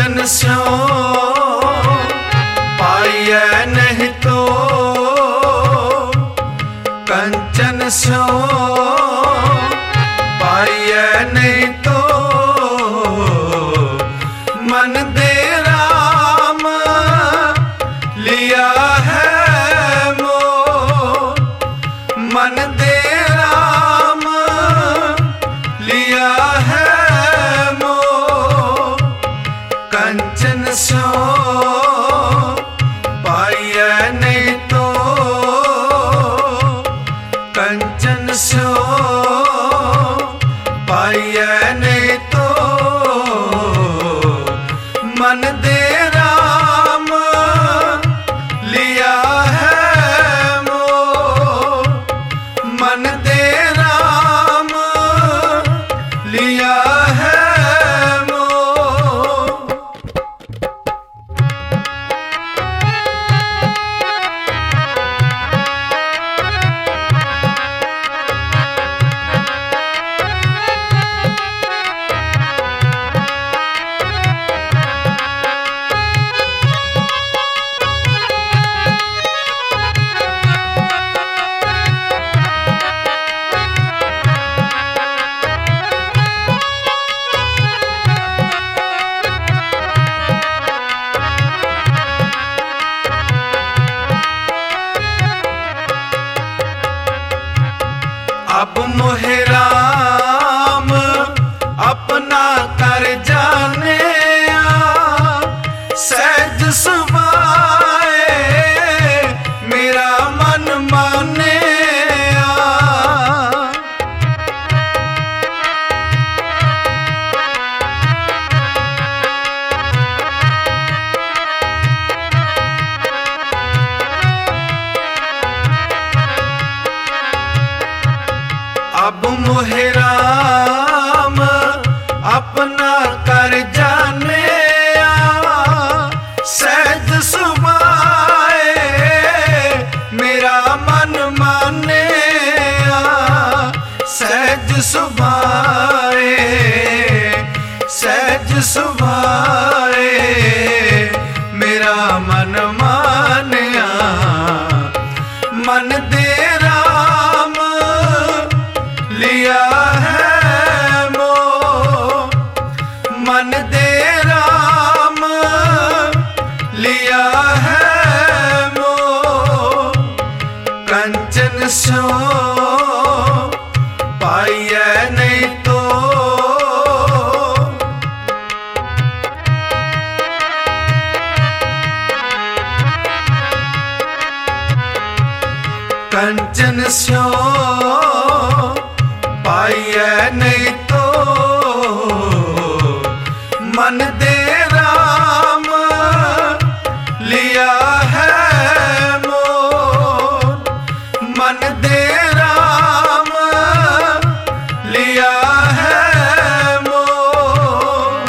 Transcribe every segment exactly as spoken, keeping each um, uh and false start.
कंचन स्यो पाइए नहीं तो, कंचन स्यो पाइए नहीं तो, मन दे राम लिया है मोह, मन दे राम लिया है मोह, कंचन स्यो पाइए नहीं तो, कंचन स्यो पाइए नहीं तो, मन दे राम लिया है मोह, मन दे राम लिया है मोह। अब मोहे राम अपना कर जाने आ, सहज सुभाए मेरा मन माने आ। अब मोहे राम अपना कर जाने आ, सहज सुभाए मेरा मन माने आ, सहज सुभाए सहज सुभाए मेरा मन माने आ, मन दे राम लिया है मोह, मन दे राम लिया है मोह, कंचन स्यो पाइए नहीं तो, कंचन स्यो पाइए नहीं तो, मन दे राम लिया है मोह, मन दे राम लिया है मोह।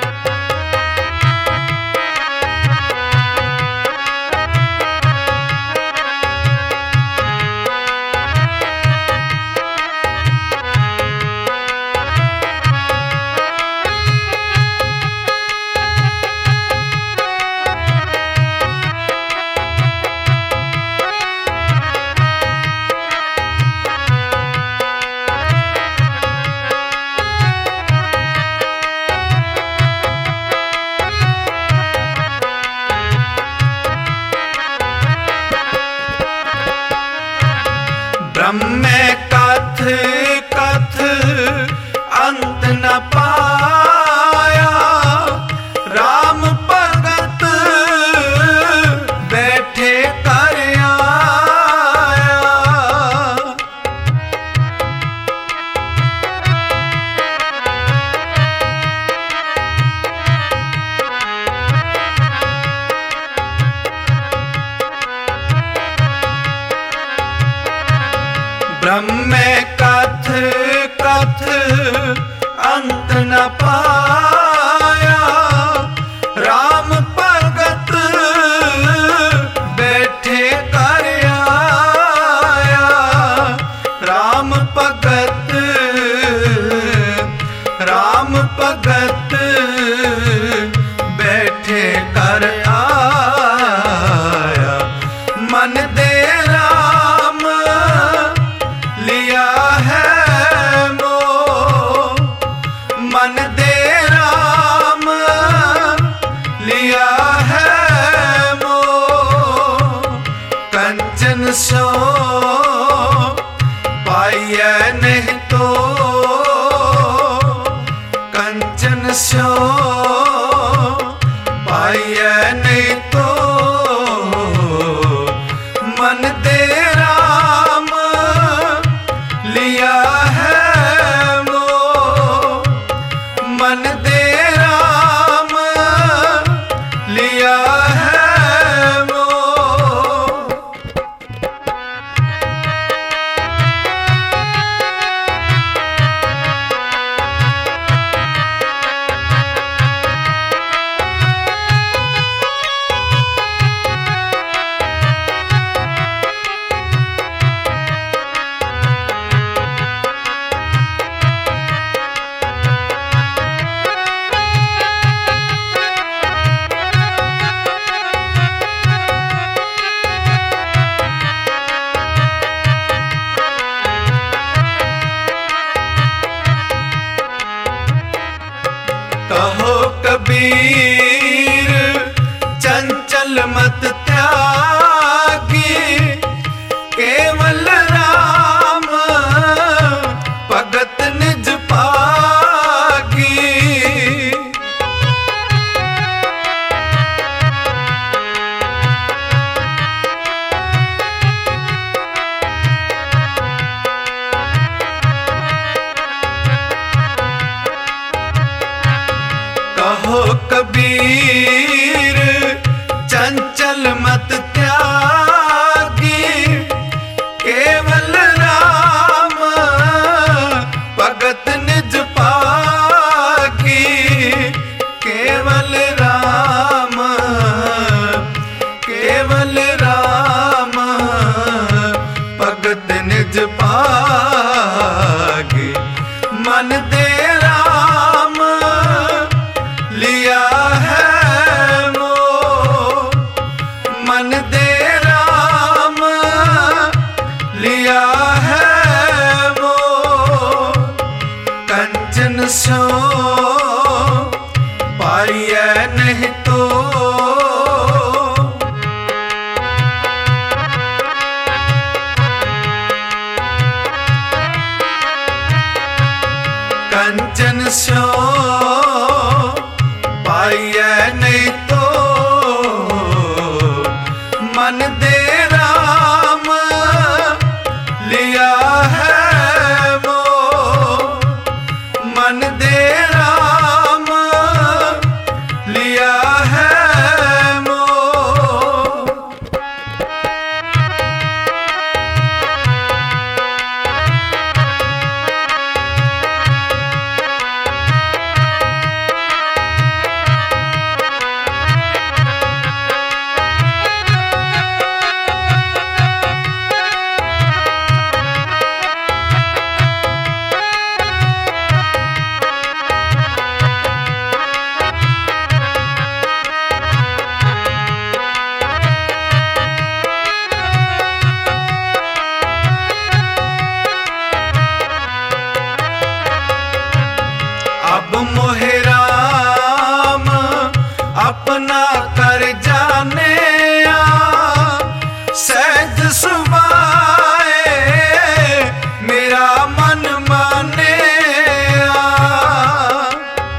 ब्रह्म कथ कथ अंत न पाया, राम भगत बैठे कर आया। ब्रह्म कथ कथ अंत न पाया, राम भगत बैठे कर आया, राम भगत राम भगत स्यो पाइए नहीं तो मन दे राम लिया है वो, मन दे राम लिया है वो। कहो कबीर चंचल मत त्यागी, केवल राम भगत निज पागी। कहो कबीर चंचल मत त्यागी, केवल राम भगत निज पागी। केवल राम केवल राम भगत निज पागी। मन दे राम लिया है वो, मन दे राम लिया है वो। कंचन स्यो पाइए नहीं तो कंचन स्यो पाइए नहीं तो मन दे राम लिया है वो, मन दे राम लिया है वो। अब मोहे राम अपना कर जाने आ, सहज सुभाए मेरा मन माने आ।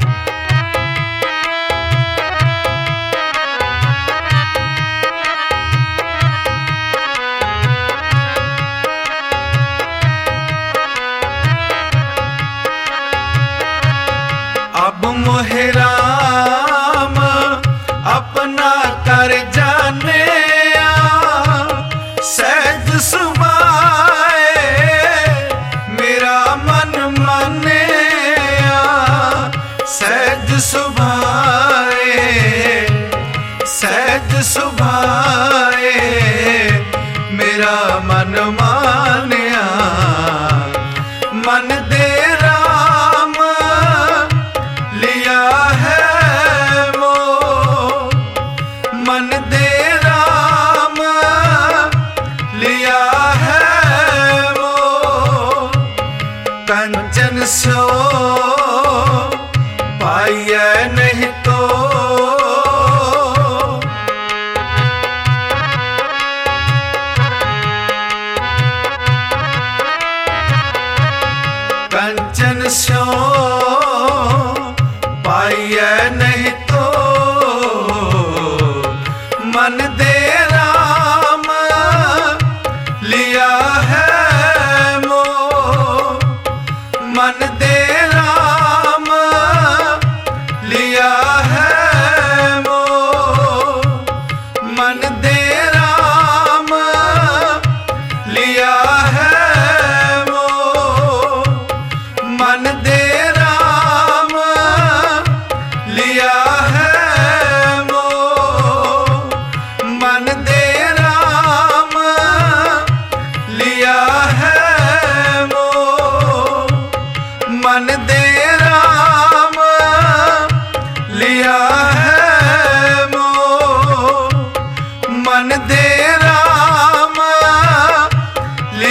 अब मोहे राम अपना कर जाने आ, सहज सुभाए मेरा मन माने आ। सहज सुभाए सहज सुभाए मेरा मन माने आ। मन दे राम लिया है वो, मन दे राम लिया है वो। कंचन स्यो पाइए नहीं तो कंचन स्यो पाइए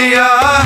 दिया